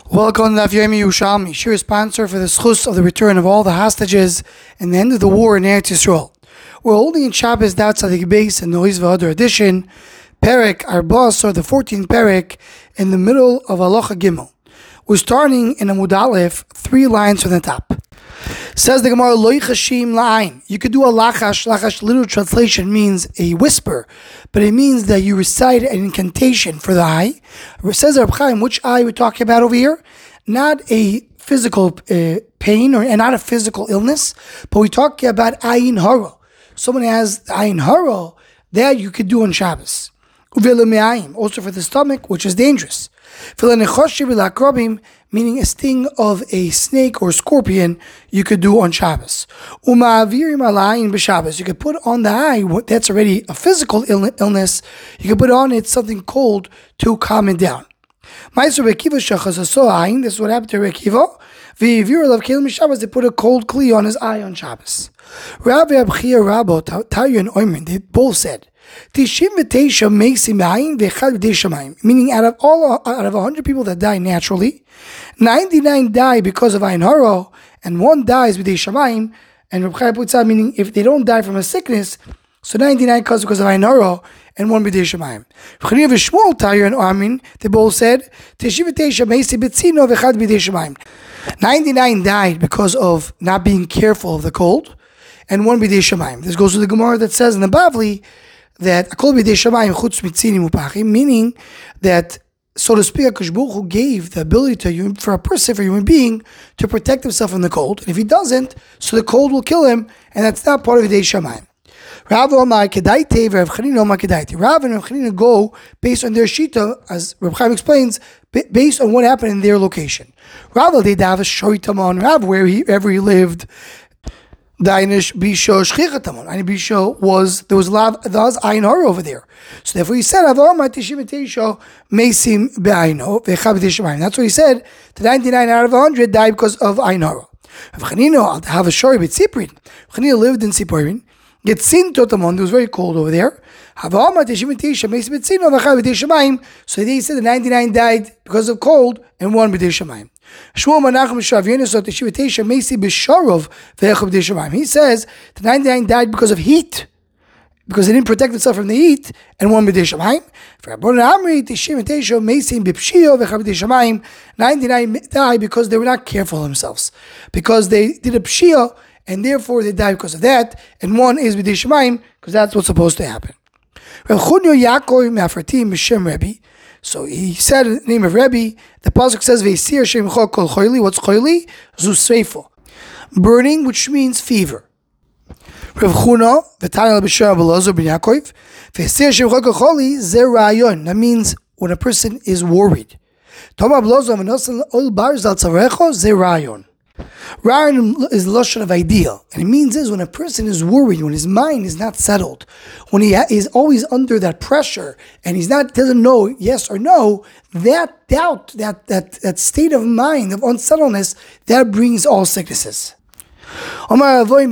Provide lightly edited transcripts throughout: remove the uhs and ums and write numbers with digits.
Welcome to Daf Yomi Yerushalmi. Shir is sponsor for the schus of the return of all the hostages and the end of the war in Eretz Yisrael. We're holding in Shabbos Daf Tzadik Beis in the Nois V'Adar edition, Perek Arbos, or the 14th Perek, in the middle of Halacha Gimel. We're starting in Amud Aleph, 3 lines from the top. Says the Gemara, Lo Yichashim La'ayin. You could do a lachash. Lachash, literal translation, means a whisper, but it means that you recite an incantation for the eye. It says Reb Chaim, which eye we're talking about over here? Not a physical pain and not a physical illness, but we're talking about ayin hara. Someone has ayin hara, that you could do on Shabbos. Also for the stomach, which is dangerous. Meaning a sting of a snake or scorpion, you could do on Shabbos. You could put on the eye, that's already a physical illness, you could put on it something cold to calm it down. This is what happened to Rekiva. They put a cold kli on his eye on Shabbos. They both said, meaning out of 100 people that die naturally, 99 die because of ayin hara, and 1 dies b'dei shamayim. And Reb Chaim puts out, meaning if they don't die from a sickness, so 99 because of ayin hara, and 1 b'dei shamayim. They both said 99 died because of not being careful of the cold, and 1 b'dei shamayim. This goes to the Gemara that says in the Bavli that meaning that, so to speak, HaKadosh Baruch Hu gave the ability for a person, for a human being, to protect himself from the cold. And if he doesn't, so the cold will kill him, and that's not part of Yidei Shamayim. Rav and Rav Chanina go based on their shita, as Reb Chaim explains, based on what happened in their location. Rav wherever he lived, Dainish Bisho Shchichatamon. And Bisho there was ayin hara over there. So therefore he said, Mesim Be'aino, that's what he said. The 99 out of 100 died because of ayin hara. Rav Chanina have a shori b'tziprin. Rav Chanina lived in Tziporin. Yetzin Totamon, it was very cold over there. So they said the 99 died because of cold and 1 b'dei shamayim. He says the 99 died because of heat, because they didn't protect themselves from the heat, and 1 b'dei shamayim. 99 died because they were not careful of themselves, because they did a pshia, and therefore they die because of that, and 1 is b'dei shamayim, because that's what's supposed to happen. So he said in the name of Rebbe, the pasuk says, "Ve'isir Hashem kol choili." What's choili? Zu sreifo, burning, which means fever. Rav Chuna, v'tanel b'shar b'lozo ben Yaakov, ve'isir Hashem kol choili ze rayon. That means when a person is worried. Toma b'lozo v'nosan ol barzal tzarecho ze rayon. Rayon is lashon of ideal, and it means is when a person is worried, when his mind is not settled, when he is always under that pressure, and doesn't know yes or no, that doubt, that state of mind of unsettledness, that brings all sicknesses. You know what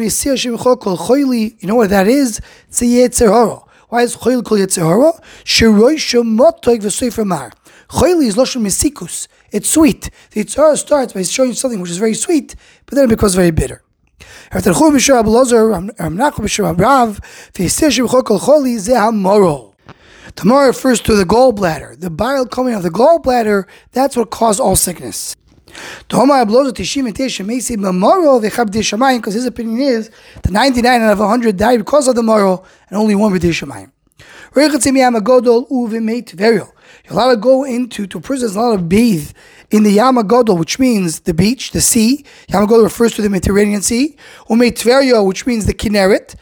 that is? It's a yetzer hara. Why is choil called yetzer hara? Shiroi shemotoik v'soifer mar. Choili is lashon mesikus. It's sweet. The Yitzhara starts by showing you something which is very sweet, but then it becomes very bitter. Tamar refers to the gallbladder. The bile coming out of the gallbladder, that's what caused all sickness. Because his opinion is the 99 out of 100 died because of the maror, and only 1 b'dei shamayim. You're allowed to go to prisons, you're allowed to bathe in the Yam HaGadol, which means the beach, the sea. Yam HaGadol refers to the Mediterranean Sea. Tverio, which means the Kinneret.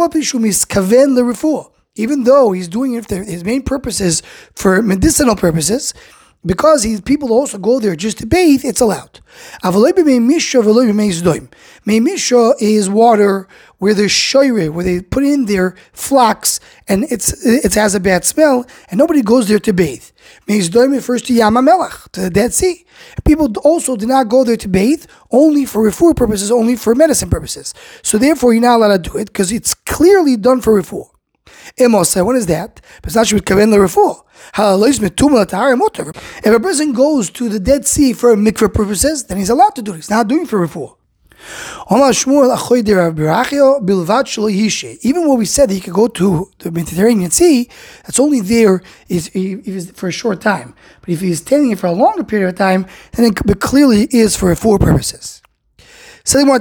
Even though he's doing it, his main purpose is for medicinal purposes, because people also go there just to bathe, it's allowed. Meimishra is water where there's shoyre, where they put in their flax, and it has a bad smell, and nobody goes there to bathe. Meizdoim refers to Yam HaMelech, to the Dead Sea. People also do not go there to bathe, only for refuah purposes, only for medicine purposes. So therefore, you're not allowed to do it, because it's clearly done for refuah. Imosai, what is that? If a person goes to the Dead Sea for mikveh purposes, then he's allowed to do it. He's not doing it for refuah. Even when we said that he could go to the Mediterranean Sea, that's only there is for a short time. But if he's standing it for a longer period of time, then it clearly is for refuah purposes. You're allowed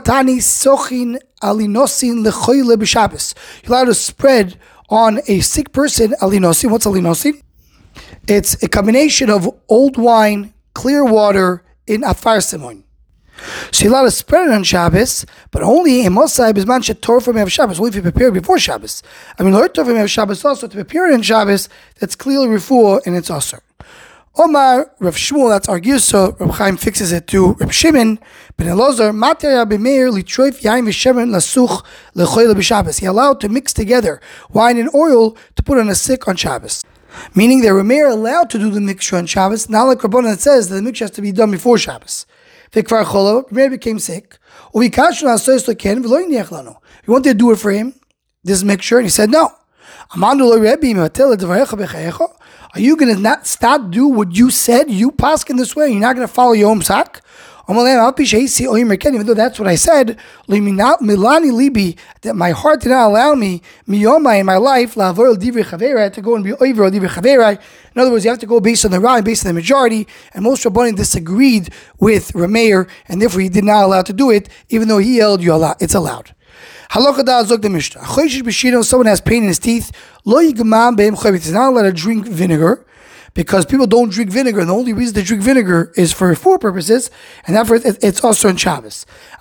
to spread on a sick person alinosin. What's alinosin? It's a combination of old wine, clear water, in afar simon. So you're allowed to spread it on Shabbos, but only in Mosai Bisman Shetor from Ev Shabbos, only if you prepare it before Shabbos. Lord Tov from Ev Shabbos also, to prepare it on Shabbos, that's clearly refuah and it's also. Omar, Rav Shmuel, that's our Girso, Rav Chaim fixes it to Rav Shimon, Ben Elazar, Mater Rabbi Meir, Litroif, Yain V'Shemen, Lasuch, Lechoyle B'Shabbos. He allowed to mix together wine and oil to put on a sick on Shabbos. Meaning that Rav Meir allowed to do the mixture on Shabbos, not like Rabbanan that says that the mixture has to be done before Shabbos. Vikvar Cholo, Rav Meir became sick. He wanted to do it for him, this mixture, and he said no. Are you going to not stop do what you said? You paskin this way. You're not going to follow your own psak? Even though that's what I said, that my heart did not allow me in my life to go and be over divri chaverai. In other words, you have to go based on the Rai, based on the majority, and most Rabbanim disagreed with Rameir, and therefore he did not allow to do it, even though he held it's allowed. Halakha da zog the Mishnah. Someone has pain in his teeth. He's not allowed to drink vinegar, because people don't drink vinegar, and the only reason they drink vinegar is for refuah purposes, and therefore it's also on Shabbos.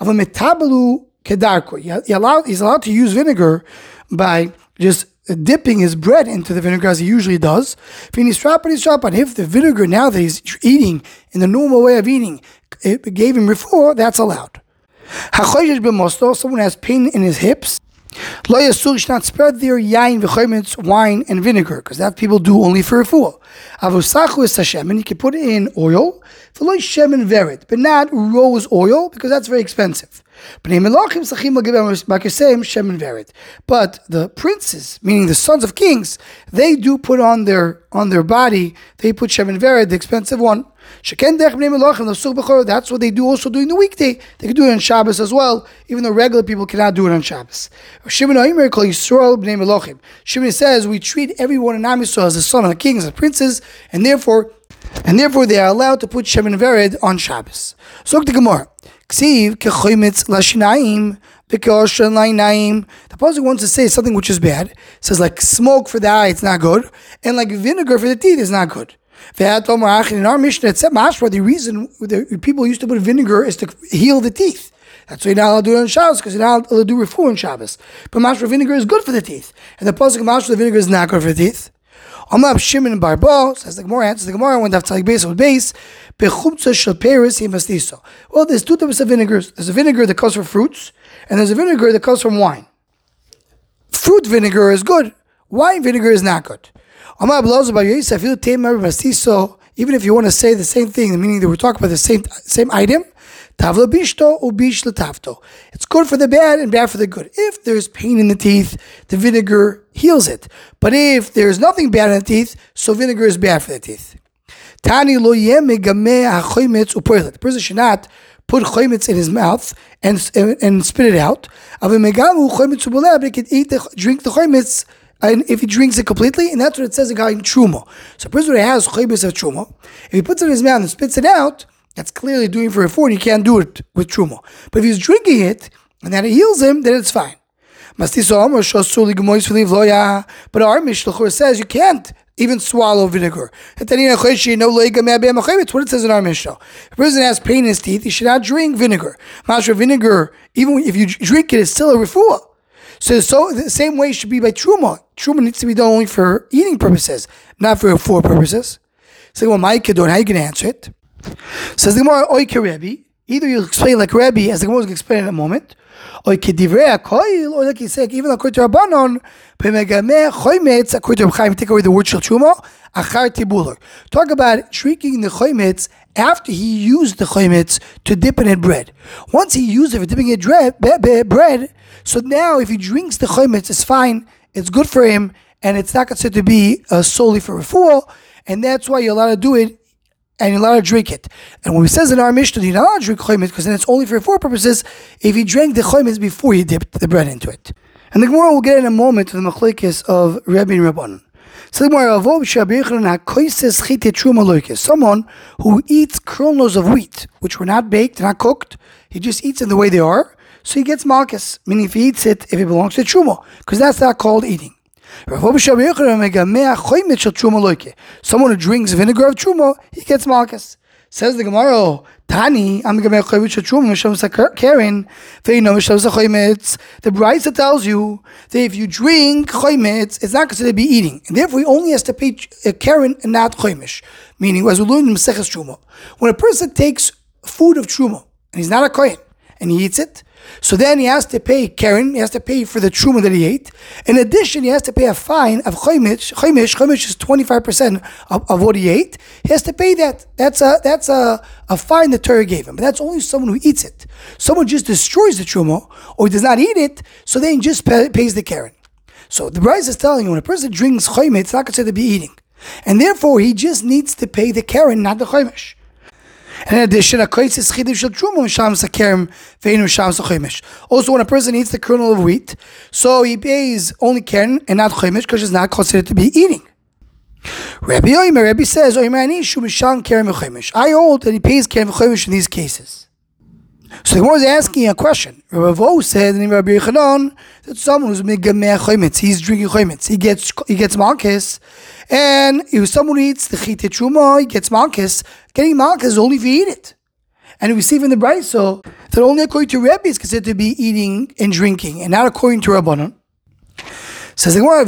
He's allowed to use vinegar by just dipping his bread into the vinegar as he usually does. And if the vinegar, now that he's eating in the normal way of eating, it gave him refuah, that's allowed. Someone has pain in his hips. Should not spread their yain v'chometz, wine and vinegar, because that people do only for refuah. Avosachu is hashem, and you can put in oil, v'lo shemen vered, but not rose oil, because that's very expensive. But the princes, meaning the sons of kings, they do put on their body, they put shemen vered, the expensive one. That's what they do also during the weekday. They can do it on Shabbos as well, even though regular people cannot do it on Shabbos. Shimon says we treat everyone in Am Yisrael as the son of the kings and princes, and therefore they are allowed to put shemen vered on Shabbos. Zok the Gemara. The pasuk wants to say something which is bad. It says like smoke for the eye, it's not good, and like vinegar for the teeth is not good. In our Mishnah, it said the reason the people used to put vinegar is to heal the teeth. That's why you're not allowed to do it on Shabbos, because you're not allowed to do refuah on Shabbos. But mashra vinegar is good for the teeth, and the pasuk of mashra vinegar is not good for the teeth. Amar Shimon Barbo says the Gemara, answers the Gemara when Daf Tzalik Beis with base. Well, there's two types of vinegars. There's a vinegar that comes from fruits, and there's a vinegar that comes from wine. Fruit vinegar is good. Wine vinegar is not good. Even if you want to say the same thing, meaning that we're talking about the same item, it's good for the bad and bad for the good. If there's pain in the teeth, the vinegar heals it. But if there's nothing bad in the teeth, so vinegar is bad for the teeth. The person should not put chometz in his mouth and spit it out. But he can drink the chometz, and if he drinks it completely, and that's what it says in Truma. So a person who has chometz of Truma, if he puts it in his mouth and spits it out, that's clearly doing for refuah, and you can't do it with Truma. But if he's drinking it, and that it heals him, then it's fine. But our Mishnah says you can't even swallow vinegar. What it says in our Mishnah. If a person has pain in his teeth, he should not drink vinegar. Vinegar, even if you drink it, is still a refuah. So the same way should be by Truma. Truma needs to be done only for eating purposes, not for refuah purposes. So how you can answer it? Says the Gemara, Oike Rebbe. Either you explain like Rebbe, as the Gemara will explain in a moment, or like you say, even according to Rabbanon, according to Reb Chaim, take away the word shel truma, achar tibulor. Talk about drinking the chometz after he used the chometz to dip it in bread. Once he used it for dipping it in bread, so now if he drinks the chometz, it's fine, it's good for him, and it's not considered to be solely for refuah, and that's why you're allowed to do it, and you're allowed to drink it. And when it says in our Mishnah, you're not allowed to drink chometz, because then it's only for refuah purposes, if you drank the chometz before you dipped the bread into it. And the Gemara will get in a moment to the machlekes of Rebbe and Rabbanan. So someone who eats kernels of wheat, which were not baked, not cooked, he just eats them the way they are, so he gets malchus, meaning if he eats it, if it belongs to truma, because that's not called eating. Someone who drinks vinegar of truma, he gets malchus. Says the Gemara, Tani, the Brisa tells you that if you drink chometz, it's not considered to be eating, and therefore he only has to pay keren and not chomesh. Meaning, as we learned in Maseches Truma, when a person takes food of truma and he's not a kohen and he eats it, so then he has to pay keren, he has to pay for the truma that he ate. In addition, he has to pay a fine of chomesh. Chomesh is 25% of what he ate. He has to pay that. That's a fine the Torah gave him. But that's only someone who eats it. Someone just destroys the truma or does not eat it, so then he just pays the keren. So the Brisa is telling you, when a person drinks chometz, it's not considered to be eating, and therefore he just needs to pay the keren, not the chomesh. And in addition, also when a person eats the kernel of wheat, so he pays only keren and not chomesh, because it's not considered to be eating. Rabbi says, I hold that he pays keren and chomesh in these cases. So the Gemara is asking a question. Rabbi Vo said in Rabbi Yochanan that someone who's megameh chometz, he's drinking chometz, he gets malchus, and if someone who eats the chitei truma, he gets malchus. Getting malchus is only if you eat it. And we see from the Brisa that only according to Rebbe is considered to be eating and drinking, and not according to Rabbanan. Says the Gemara,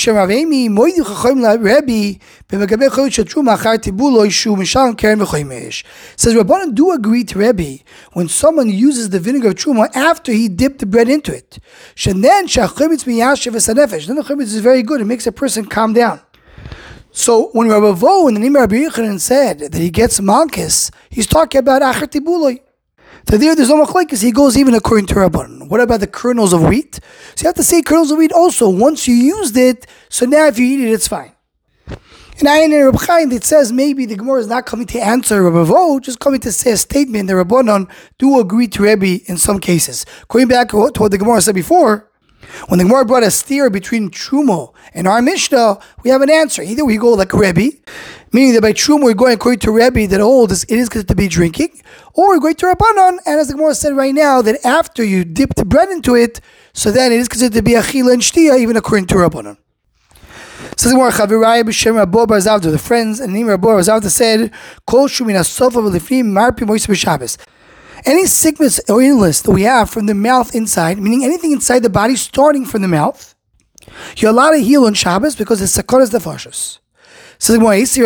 says Rabbanan do agree to Rebbe when someone uses the vinegar of truma after he dipped the bread into it. Then the chometz is very good, it makes a person calm down. So when Rabbi Vo in the name of Rabbi Yochanan said that he gets malchus, he's talking about achar tibuloi. So there's no machlekes, he goes even according to Rabbanan. What about the kernels of wheat? So you have to say kernels of wheat also. Once you used it, so now if you eat it, it's fine. And in Reb Chaim, it says maybe the Gemara is not coming to answer Rabbi Vo, just coming to say a statement that Rabbanan do agree to Rebbe in some cases. Going back to what the Gemara said before, when the Gemara brought a steer between Truma and our Mishnah, we have an answer. Either we go like Rebbe, meaning that by Truma we're going according to Rebbe that it is considered to be drinking, or we're going to Rabbanan, and as the Gemara said right now, that after you dip the bread into it, so then it is considered to be achila and shtia, even according to Rabbanan. Says the Gemara, Chavirai b'shem Rabbo bar Zavda, the friends and the name of Rabbo bar Zavda said, Kol shumin asofa v'lifnim marpi moisa b'Shabbos. Any sickness or illness that we have from the mouth inside, meaning anything inside the body starting from the mouth, you're allowed to heal on Shabbos because it's sakonas nefashos. So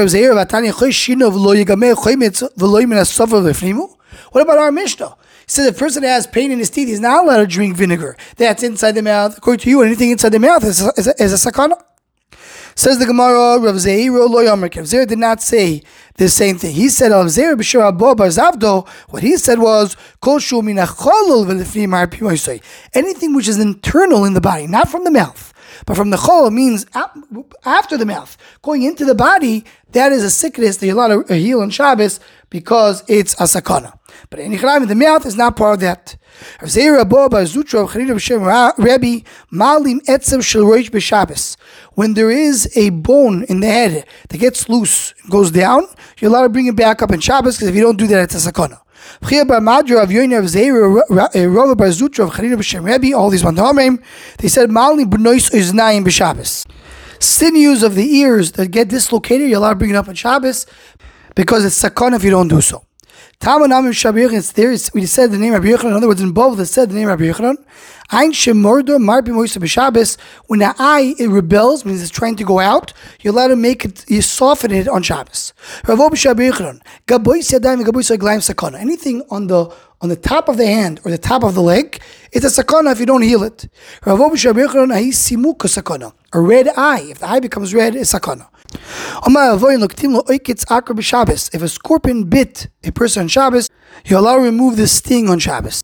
what about our Mishnah? He says the person that has pain in his teeth is not allowed to drink vinegar. That's inside the mouth. According to you, anything inside the mouth is a sakana. Says the Gemara, Rav Zeir lo yomer. Rav Zeir did not say the same thing. He said, Rav Zeir b'shir Abba bar Zavdo. What he said was, Kol shu min hacholol v'lifnim harpi moisoi. Anything which is internal in the body, not from the mouth, but from the chol, means after the mouth, going into the body, that is a sickness that you're allowed to heal on Shabbos because it's a sakana. But in the mouth is not part of that. When there is a bone in the head that gets loose, goes down, you're allowed to bring it back up in Shabbos, because if you don't do that, it's a sakana. All these one, they said sinews of the ears that get dislocated, you're allowed to bring it up on Shabbos because it's sakana if you don't do so. It's there. We said the name of Rabbi Yochanan. In other words, in both that said the name of Rabbi Yochanan. When the eye it rebels, means it's trying to go out, you're allowed to make it, you soften it on Shabbos. Anything on the top of the hand or the top of the leg, it's a sakana if you don't heal it. A red eye, if the eye becomes red, it's sakana. If a scorpion bit a person on Shabbos, you're allowed to remove the sting on Shabbos.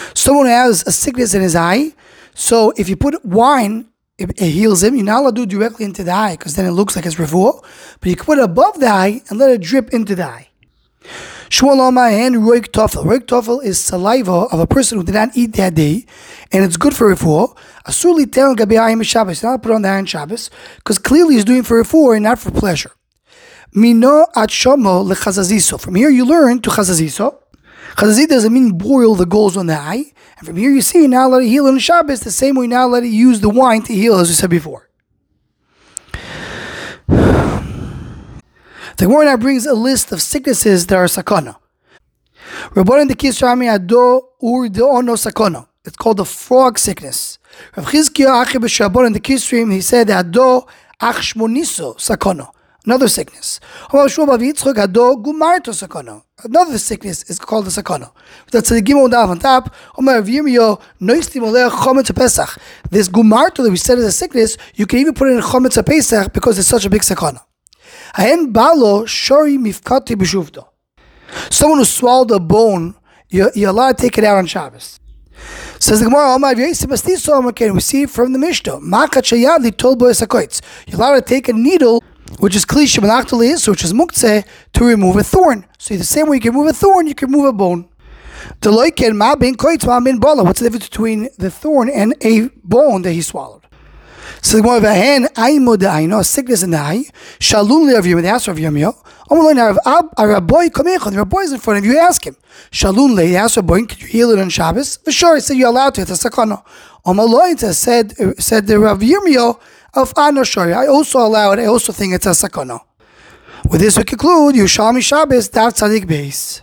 Someone who has a sickness in his eye, so if you put wine, it heals him. You're not allowed to do it directly into the eye because then it looks like it's refuah. But you can put it above the eye and let it drip into the eye. Shmuel Omar and roik tofel. Roik tofel is saliva of a person who did not eat that day, and it's good for refuah. Asuli tel gabi ayim Shabbos. Not put on the eye on Shabbos because clearly he's doing for refuah and not for pleasure. Mino at shomo lechazaziso. From here you learn to chazaziso. Chazazi doesn't mean boil the goals on the eye. And from here you see now let it heal on Shabbos the same way now let it use the wine to heal, as we said before. The Gemara now brings a list of sicknesses that are sakana. Rabbanan de Kisrami ado ur de ono sakana. It's called the frog sickness. Rav Chizkiah Achi b'Shabbanan de Kisrim, he said ado ach shmoniso sakana. Another sickness. Another sickness is called the sakana. That's the gimel down on top. This gumarto that we said is a sickness, you can even put it in chometz pesach because it's such a big sakana. Someone who swallowed a bone, you're allowed to take it out on Shabbos. Says the Gemara, we see it from the Mishnah. You're allowed to take a needle, which is kli shemalachtalis, which is muktzeh, to remove a thorn. So the same way you can remove a thorn, you can remove a bone. What's the difference between the thorn and a bone that he swallowed? So the Gemara, a sickness in the eye. Shalom le'avim, they ask Rav Yirmiyah. The Rabbi is in front of you, ask him. Shalom le, ask Rabbi, can you heal it on Shabbos? For sure, he said you're allowed to, it's a sakana. Said the Rav Yirmiyah, of Ano Shari, I also allow it, I also think it's a sakana. With this we conclude, Yerushalmi Shabbos, Daf Tzadik Beis.